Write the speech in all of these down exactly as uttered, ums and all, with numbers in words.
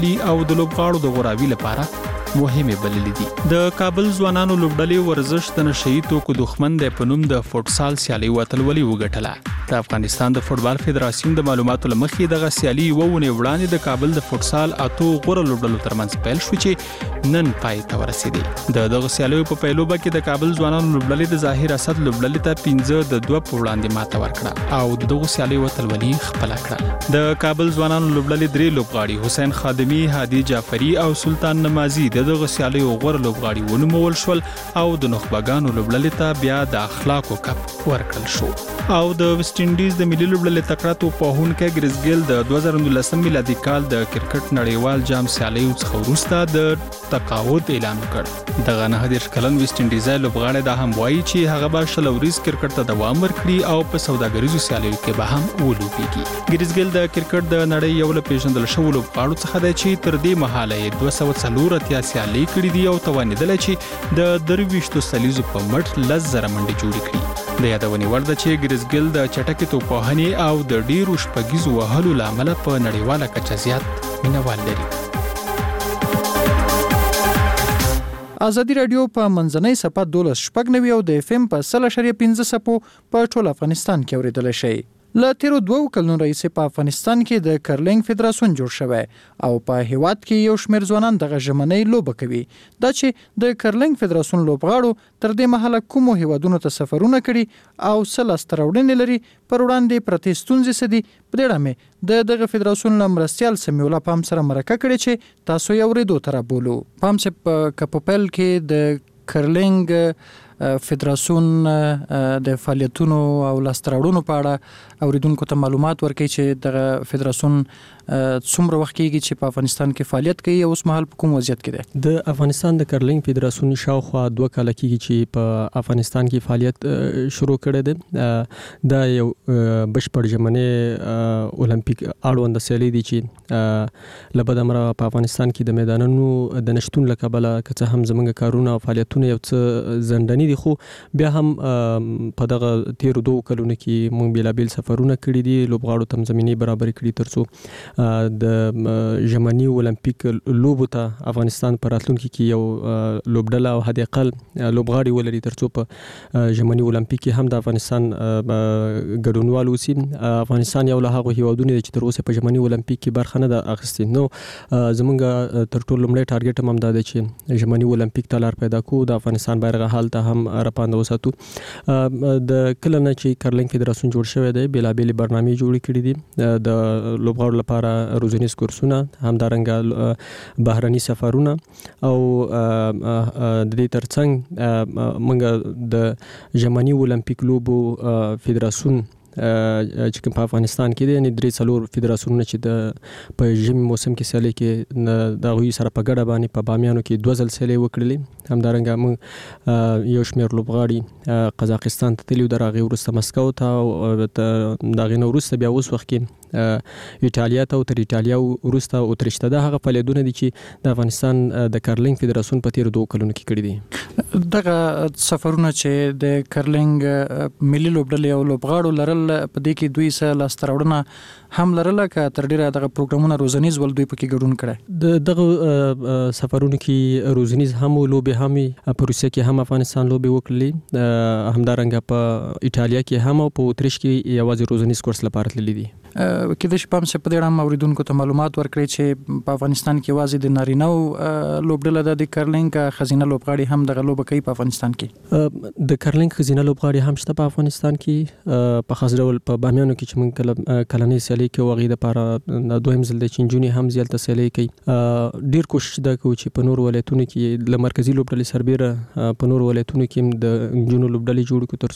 او د لوبغاړو د غوراوي لپاره مهمه بللې دي. د کابل ځوانانو لوبډلې ورزش د نشئی توکو دښمن د پنوم د فوټسال سیالي وتلولي وګټله. د افغانستان د فوټبال فدراسیون د معلوماتو لمخې دغه سیالي وونه وړاندې د کابل د فوټسال اتو غوره لوبډلو ترمنځ پیل شو چې نن پای ته ورسېدي. د دغه سیالیو په پیلوبه کې د کابل ځوانانو لوبډلې د ظاهر اسد لوبډلې ته پنځه د دوه په وړاندې ماته ورکړه او دغه سیالي وتلولي خپل کړه. د کابل ځوانانو لوبډلې درې لوبغاړي حسین خادمی، هادي جعفری او سلطان نمازی د دغه سیالیو غوره لوبغاړي ونومول شول او د نخبګانو لوبډلې ته بیا د اخلاقو کپ ورکړل شو. او د ویسټ انډیز د ملي لوبډلې تکړه توپوهونکی ګریزګیل د دوه زره نولسم میلادي کال د کرکټ نړیوال جام سیالیو څخه وروسته د تقاعد اعلان وکړ. دغه نه دېرش کلن ویسټ انډیزي لوبغاړی دا هم وایي چې هغه به شل ورځ کرکټ ته دوام ورکړي او په سوداګریزو سیالیو کې به هم ولوبېږي. ګریزګیل د کرکټ د نړۍ یو له پیژندل شویو لوبغاړو څخه دی چې تر دې مهاله یې دوه سوه څلور اتیا سیالۍ کړي دي او توانېدلی چې د درویشتو سلیزو په مټ لس زره منډې جوړې کړي. د یادونې وړ ده چې ګریزګیل د چټکې توپوهنې او د ډیرو شپږیزو وهلو له امله په نړیواله کچه زیات مینوال لري. ازادي رادیو په منځنۍ صفحه دولس شپږ نوي او د اف ام په سل اشاریه پنځه سپو په ټول افغانستان کې اوریدل شي. له تیرو دوو کلونو راهیسې په افغانستان کې د کرلینګ فدراسیون جوړ شوی او په هیواد کې یو شمېر ځوانان دغه ژمنۍ لوبه کوي. دا چې د کرلینګ فدراسیون لوبغاړو تر دې مهاله کومو هیوادونو ته سفرونه کړي او څه لاسته راوړنې لري پر وړاندې پرتې ستونزې څه دي، په دې اړه مې د دغه فدراسیون له مرستیال سمیع الله پام سره مرکه کړې چې تاسو یې اورېدو ته رابولو. پام چې که په پیل کې د کرلینګ فدراسیون د فعالیتونو او لاسته راوړنو په اړه اوریدونکو ته معلومات ورکړي چې دغه فدراسیون څومره وخت کېږي چې په افغانستان کې فعالیت کوي او اوس مهال په کوم وضعیت کې دی. د افغانستان د کرلینګ فدراسیون شاوخوا دوه کاله کېږي چې په افغانستان کې فعالیت شروع کړی دی. دا یو بشپړ ژمنۍ اولمپیک اړوند سیالي دي چې له بده مرغه په افغانستان کې د میدانونو د نشتون له کبله که څه هم زموږ کارونه او فعالیتونه یو څه ځنډني دي، خو بیا هم په دغه تیرو دوه کلونو کې موږ بېلابېل سفرونه کړي دي، لوبغاړو ته زمینې برابرې کړي تر څو د ژمني اولمپیک لوبو ته افغانستان په راتلونکي کې یو لوبډله او حد اقل لوبغاړي ولري تر څو په ژمني اولمپیک کې هم د افغانستان ګډونوال اوسي. افغانستان یو له هغو هیوادونو دی چې تر اوسه په ژمني اولمپیک کې برخه نه ده اخیستې. نو زموږ تر ټولو لومړی ټارګټ هم همدا دی چې ژمني اولمپیک ته لار پیدا کړو، د افغانستان بیرغ هلته هم راپانده وساتو. د کله نه چې کرلینګ فدراسیون جوړ شوی دی بېلابېلې برنامې جوړې کړي دي د لوبغاړو لپاره روزنیز کورسونه، همدارنګه بهرني سفرونه او د دې ترڅنګ موږ د ژمني اولمپیک لوبو فدراسیون چې کوم په افغانستان کې دی، یعنې درې څلور فدراسیونونه چې د په ژمي موسم کې سیالۍ کې د هغوی سره په ګډه باندې په بامیانو کې دوه ځل سیالۍ وکړلې. همدارنګه موږ یو شمېر لوبغاړي قزاقستان ته تللي وو، د هغې وروسته مسکو ته او د هغې نه وروسته بیا اوس وخت کې ایټالیا ته او تر ایټالیا وروسته اتریش ته. دا هغه فعالیتونه دي چې د افغانستان د کرلینګ فدراسیون په تیرو دوه کلونو کې کړي دي. دغه سفرونه چې د کرلینګ ملي لوبډلې او لوبغاړو لرل په دې کې دوی څه لاسته راوړنه هم لرله که تر ډېره دغه پروګرامونه روزنیز ول دوی پکې ګډون کړی؟ د دغه سفرونو کې روزنیز هم لوبې هم په روسیه کې هم افغانستان لوبې وکړلې، همدارنګه په ایټالیا کې هم او په اتریش کې یوازې روزنیز کورس لپاره تللي دي. کېدای شي پام چې په دې اړه هم اوریدونکو ته معلومات ورکړي چې په افغانستان کې یوازې د نارینهو لوبډله ده د کرلینګ، ښځینه لوبغاړي هم دغه لوبه کوي په افغانستان کې؟ د کرلینګ ښځینه لوبغاړي هم شته په افغانستان کې، په خاص ډول په بامیانو کې چې موږ کله کلنۍ سیالۍ کوو هغې دپاره دویم ځل دی چې نجونې هم زیالته سیالۍ کوي. ډېر کوشش دا کوو چې په نورو ولایتونو کې له مرکزي لوبډلې سربیره په نورو ولایتونو کې هم د نجونو لوبډلې جوړې کړو تر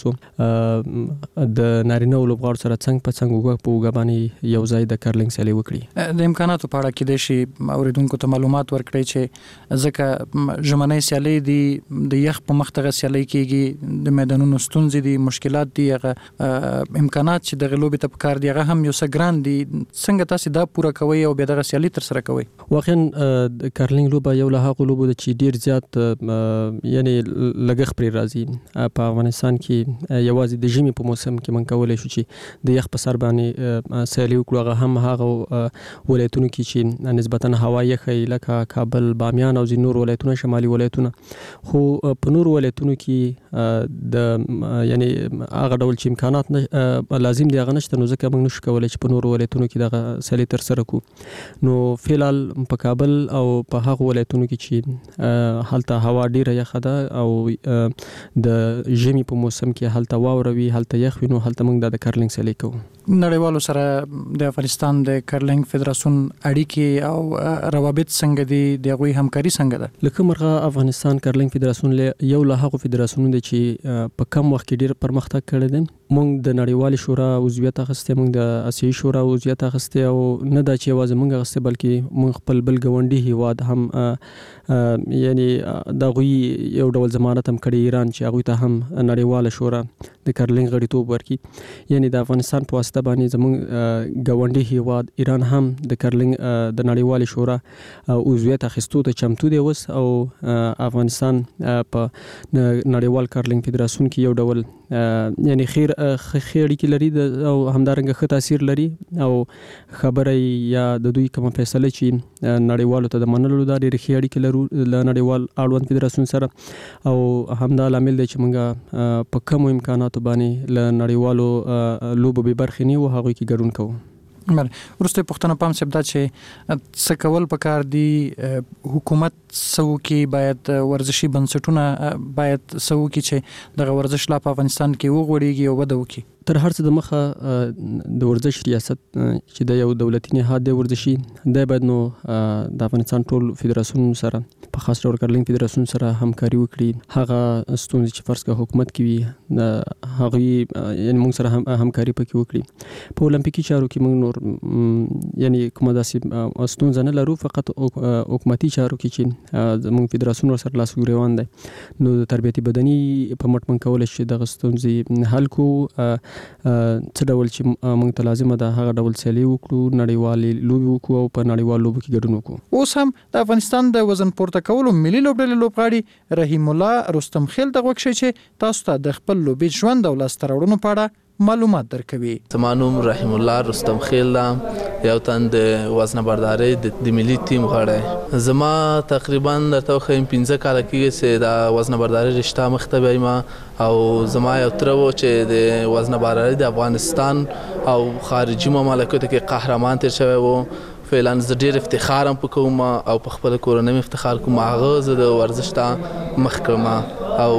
څو د نارینهو لوبغاړو سره څنګ په څنګ اوږه په اوږه باندې یو ځای د کرلینګ سیالۍ وکړي. د امکاناتو په اړه کېدای شي اوریدونکو ته معلومات ورکړئ چې ځکه ژمنۍ سیالۍ دي، د یخ په مخ دغه سیالۍ کېږي، د میدانونو ستونزې دي، مشکلات دي، هغه امکانات چې دغه لوبې ته پکار دي هغه هم یو څه ګران افغانان دي څنګه تاسو دا پوره کوي او بیا دغه سیالي تر سره کوي؟ واقعا د کارلینګ لوبه یو له هغو لوبو ده چې ډیر زیات یعنی لګښت پرې راځي. په افغانستان کې یوازې د ژمي په موسم کې من کولای شو چې د یخ په سر باندې سیالي وکړو. هغه هم هغه ولایتونو کې چې نسبتا هوا یخی لکه کابل، بامیان او ځینې نور ولایتونه، شمالي ولایتونه. خو په نور ولایتونو کې د یعنی هغه ډول چې امکانات لازم دي هغه نشته، نو ځکه موږ نشو کولای چې په نور ولایتونو کې دغه سیالي تر سره کړو. نو فعلال په کابل او په هغه ولایتونو کې چې هلته هوا ډیره یخه ده او د ژمي په موسم کې هلته واوره وي، هلته یخ وي، نو هلته موږ د کارلینګ سیالي کوو. نړیوالو سره د افغانستان د کارلینګ فدراسیون اړیکې او روابط څنګه دي، د هغوی همکاري څنګه ده؟ لکه مرغه افغانستان کارلینګ فدراسیون یو له هغو فدراسیونونو دی چې په کم وخت کې ډیر پرمختګ کړی دی. موږ د نړیوالې شورا عضویت اخیستی، موږ د آسیایي شورا عضویت اخیستی، او نه دا چې یوازې موږ اخیستی بلکې موږ خپل بل ګاونډي هیواد هم یعنی د هغوی یو ډول ضمانت هم کړی ایران چې هغوی ته هم نړیواله شورا د کارلینګ غړیتوب ورکړي. یعنی د افغانستان په واسطه باندې زموږ ګاونډي هیواد ایران هم د کارلینګ د نړیوالې شورا عضویت اخیستو ته چمتو دی اوس، او افغانستان په نړیوال کارلینګ فدراسیون کې یو ډول یعنی خیر ښې اړیکې لري او همدارنګه ښه تاثیر لري، او خبره یا د دوی کومه فیصله چې نړیوالو ته د منلو دا ډېرې ښې اړیکې لرو له نړیوال اړوند فدراسیون سره، او همدا لامل دی چې موږ په کمو امکاناتو باندې له نړیوالو لوبو بې برخې نه یو، هغوی کې ګډون کوو. وروسته پوښتنه پام صاحب دا چې څه کول پکار دي، حکومت څه وکړي، باید ورزشي بنسټونه باید څه وکړي چې دغه ورزش لا په افغانستان کې وغوړېږي او وده وکړي؟ تر هر څه د مخه د ورزش ریاست چې د یو دولتي نهاد دی ورزشي، دی باید نو د افغانستان ټول فدراسیون سره په خاص ډول کارلینګ فدراسیون سره همکاري وکړي. هغه ستونزې چې فرض کړه حکومت کې وي د هغوی یعنی موږ سره هم همکاري پکې وکړي. په اولمپیکي چارو کې موږ نور یعنی کومه داسې ستونزه نه لرو، فقط حکومتي چارو کې چې زموږ فدراسیون سره لاس ګریوان دی، نو د تربیتي بدني په مټ موږ کولی شو دغه ستونزې حل کړو. څه ډول چې موږ ته لازمه ده هغه ډول سیالي وکړو، نړیوالې لوبې وکړو او په نړیوال لوبو کې ګډون وکړو. اوس هم د افغانستان د وزن پورته کولو ملي لوبډلې لوبغاړي رحیم الله رستم خیل دغه وکړي چې تاسو ته د خپل لوبي ژوند او لاسته راوړنو په اړه معلومات درکوي. زما نوم رحیم الله رستم خیل ده، یو تن د وزنه بردارۍ د ملي ټیم غړی. زما تقریبا درته وښیم پنځه کاله کېږي چې د وزنه بردارۍ رشته مخ ته بیایم، او زما یو تره و چې د وزنه بردارۍ د افغانستان او خارجي مملکتو کې قهرمان تیر شوی و. فعلا زه ډېر افتخار هم په کوم او په خپله کورنۍ افتخار کوم، هغه زه د ورزش ته مخ کړم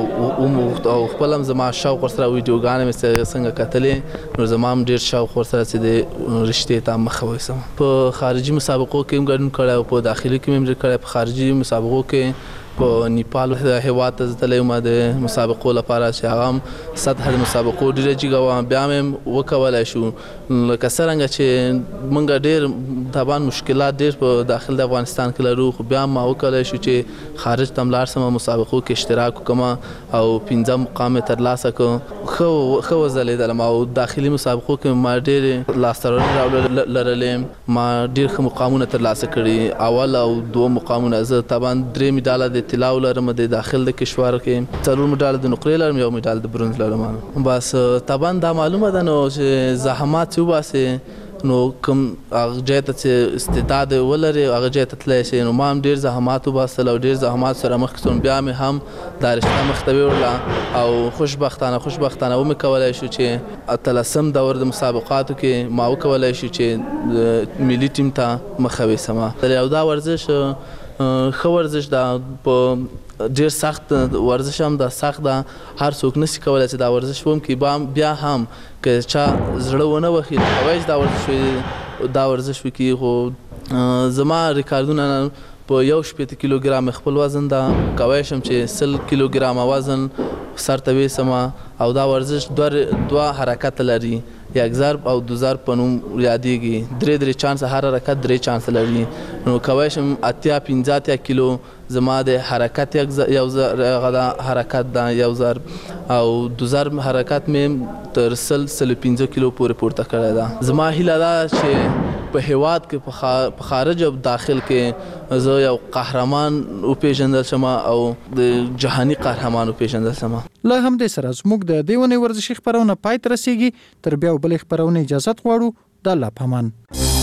او خپل هم زما شوق ورسره ویډیوګانې مې څنګه کتلې، نو زما هم ډېر شوق ورسره چې د رشتې ته مخه ویسم. په خارجي مسابقو کې هم ګډون کړی او په داخلي کې مې هم کړی. په خارجي مسابقو کې په نیپال هېواد ته تللی وم د مسابقو لپاره چې هغه هم سطح د مسابقو ډېره جګه وه، بیا مې وکولی شو. لکه څرنګه چې موږ ډېر طبعا مشکلات ډېر په داخل د افغانستان کې لرو، خو بیا ما وکولی شو چې خارج ته هم لاړ شم، مسابقو کې اشتراک وکړم او پنځه مقام یې ترلاسه کړ. ښه وځلېدلم او داخلي مسابقو کې ما ډېرې لاسته راوړنې لرلې، ما ډېر ښه مقامونه ترلاسه کړي، اول او دوه مقامونه. زه طبعا درې مډاله د طلاو لرم د داخل د کشور کې، څلور مډال د نقرې لرم، یو مډال د برونز لرم. بس طبعا دا معلومه ده نو چې زحمات چې وباسې نو کوم هغه ځای ته چې استعداد ولري هغه ځای ته تللی شي. نو ما هم ډېر زحمات وباسل او ډېر زحمات سره مخکې شوم، بیا مې هم دا رشته مخ ته ویوړله او خوشبختانه خوشبختانه ومې کولی شو چې اتلسم دور د مسابقاتو کې ما وکولی شو چې ملي ټیم ته مخه ویسم. او دا ورزش ښه ورزش ده، په ډېر سخت ورزش هم ده، سخت ده، هر څوک نشي کولی چې دا ورزش وکړي. بیا هم که چا زړه ونه وخي کولی چې دا ورزش دا ورزش وکړي. خو زما ریکارډونه په یو شپېته کیلوګرام خپل وزن ده، کولی شم چې سل کیلوګرامه وزن سر ته ویسم. او دا ورزش دوه حرکت لري، یک ضرب او دو ضرب په نوم یادېږي. درې درې چانس هر حرکت درې چانس لري. نو کولی شم اتیا پنځه اتیا کیلو زما د حرکت یو غدا حرکت دا یو ضرب او دو ضرب حرکت مې تر سل سل پنځه کیلو پورې پورته کړی ده. زما هیله ده چې په هیواد کې په خارج او داخل کې زه یو قهرمان وپېژندل شم او د جهاني قهرمان وپېژندل شم. له همدې سره زموږ د دې ونې ورزشي خپرونه پای ته رسیږي. تر بیا بلې خپرونې اجازه غواړو. د الله پامان.